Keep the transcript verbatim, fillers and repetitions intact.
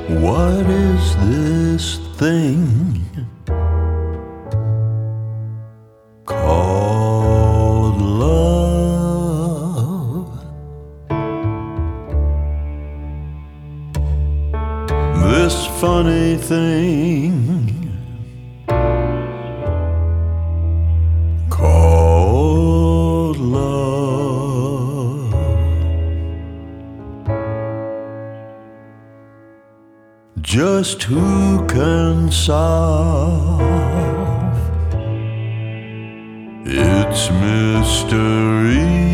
What is this thing called love? This funny thing called love. Just who can solve its mystery?